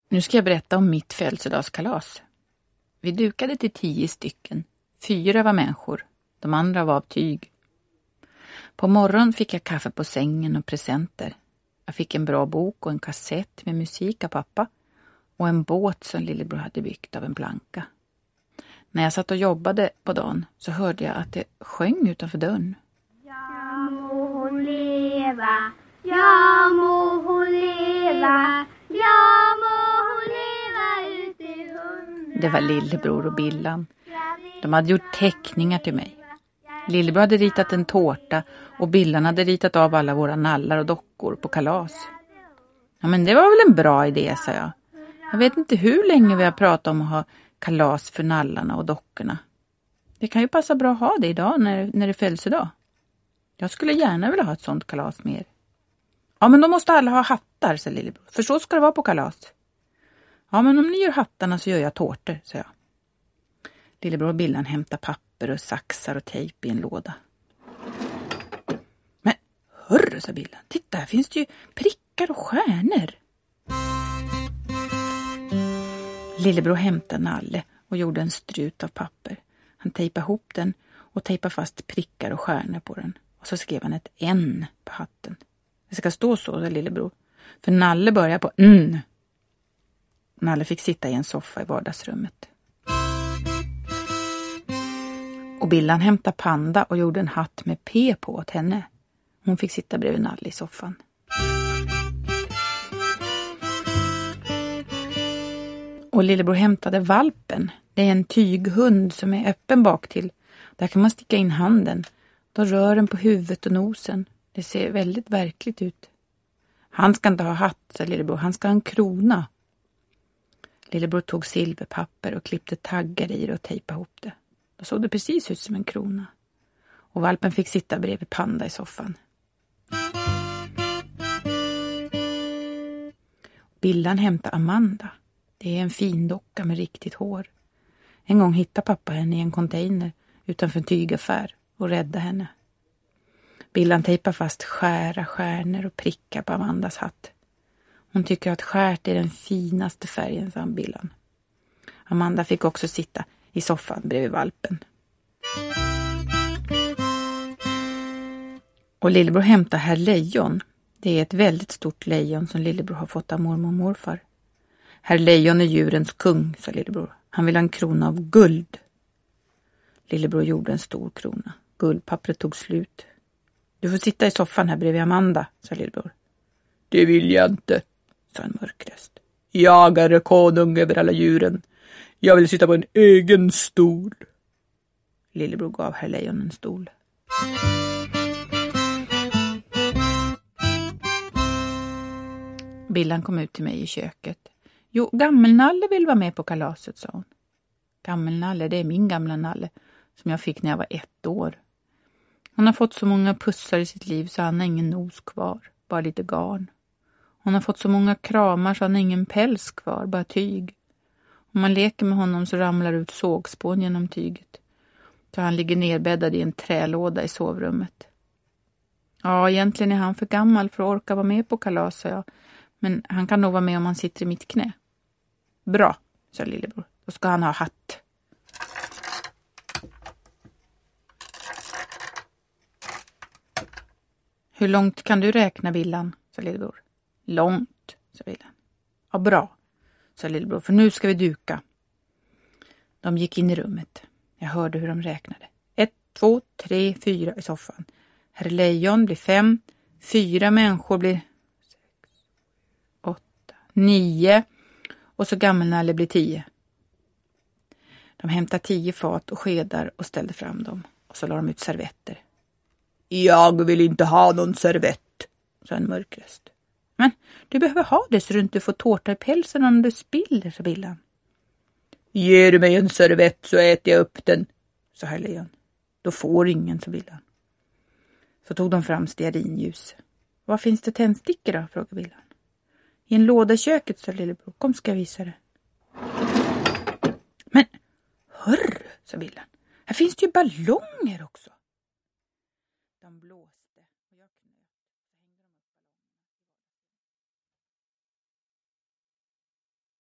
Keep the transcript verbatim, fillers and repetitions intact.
Nu ska jag berätta om mitt födelsedagskalas. Vi dukade till tio stycken. Fyra var människor. De andra var av tyg. På morgon fick jag kaffe på sängen och presenter. Jag fick en bra bok och en kassett med musik av pappa. Och en båt som lillebror hade byggt av en planka. När jag satt och jobbade på dagen så hörde jag att det sjöng utanför dörren. Ja må hon leva, ja må hon leva, ja må hon leva ut i hundra. Det var lillebror och Billan. De hade gjort teckningar till mig. Lillebror hade ritat en tårta och Billan hade ritat av alla våra nallar och dockor på kalas. Ja, men det var väl en bra idé, sa jag. Jag vet inte hur länge vi har pratat om att ha kalas för nallarna och dockorna. Det kan ju passa bra att ha det idag när, när det fälls idag. Jag skulle gärna vilja ha ett sånt kalas med er. Ja, men då måste alla ha hattar, sa lillebror. För så ska det vara på kalas. Ja, men om ni gör hattarna så gör jag tårtor, sa jag. Lillebror och Billan hämtar papper och saxar och tejp i en låda. Men hörru, sa Billan. Titta, här finns det ju prickar och stjärnor. Lillebror hämtade nalle och gjorde en strut av papper. Han tejpade ihop den och tejpade fast prickar och stjärnor på den. Och så skrev han ett N på hatten. Det ska stå så, sa lillebror. För nalle börjar på N. Nalle fick sitta i en soffa i vardagsrummet. Och Billan hämtade panda och gjorde en hatt med P på åt henne. Hon fick sitta bredvid Nalle i soffan. Och lillebror hämtade valpen. Det är en tyghund som är öppen bak till. Där kan man sticka in handen. Då rör den på huvudet och nosen. Det ser väldigt verkligt ut. Han ska inte ha hatt, sa lillebror. Han ska ha en krona. Lillebror tog silverpapper och klippte taggar i det och tejpade ihop det. Då såg det precis ut som en krona. Och valpen fick sitta bredvid panda i soffan. Billan hämtade Amanda. Det är en fin docka med riktigt hår. En gång hittade pappa henne i en container utanför en tygaffär och räddade henne. Billan tejpar fast skära stjärnor och prickar på Amandas hatt. Hon tycker att skärt är den finaste färgen, sa Billan. Amanda fick också sitta i soffan bredvid valpen. Och lillebror hämtar herr lejon. Det är ett väldigt stort lejon som lillebror har fått av mormor och morfar. Herr lejon är djurens kung, sa lillebror. Han vill ha en krona av guld. Lillebror gjorde en stor krona. Guldpappret tog slut. Du får sitta i soffan här bredvid Amanda, sa lillebror. Det vill jag inte, sa en mörk röst. Jag är konung över alla djuren. Jag vill sitta på en egen stol. Lillebror gav herr lejon en stol. Billan kom ut till mig i köket. Jo, gammelnalle vill vara med på kalaset, sa hon. Gammelnalle, det är min gamla nalle som jag fick när jag var ett år. Hon har fått så många pussar i sitt liv så han har ingen nos kvar, bara lite garn. Hon har fått så många kramar så han har ingen päls kvar, bara tyg. Om man leker med honom så ramlar ut sågspån genom tyget. Så han ligger nerbäddad i en trälåda i sovrummet. Ja, egentligen är han för gammal för att orka vara med på kalas, sa jag. Men han kan nog vara med om han sitter i mitt knä. Bra, sa lillebror. Då ska han ha hatt. Hur långt kan du räkna, Billan, sa lillebror. Långt, sa Billan. Ja, bra, sa lillebror, för nu ska vi duka. De gick in i rummet. Jag hörde hur de räknade. Ett, två, tre, fyra i soffan. Herr lejon blir fem. Fyra människor blir sex, åtta, nio. Och så gammelnalle blir tio. De hämtade tio fat och skedar och ställde fram dem. Och så la de ut servetter. Jag vill inte ha någon servett, sa en mörk röst. Men du behöver ha det så du inte får tårta i pälsen om du spiller, sa Billan. Ger du mig en servett så äter jag upp den, sa herr lejon. Då får ingen, sa Billan. Så tog de fram stearinljus. Vad finns det tändstickor då, frågade Billan. I en låda i köket, sa lillebror. Kom, ska jag visa det. Men hörru, sa Billan. Här finns det ju ballonger också.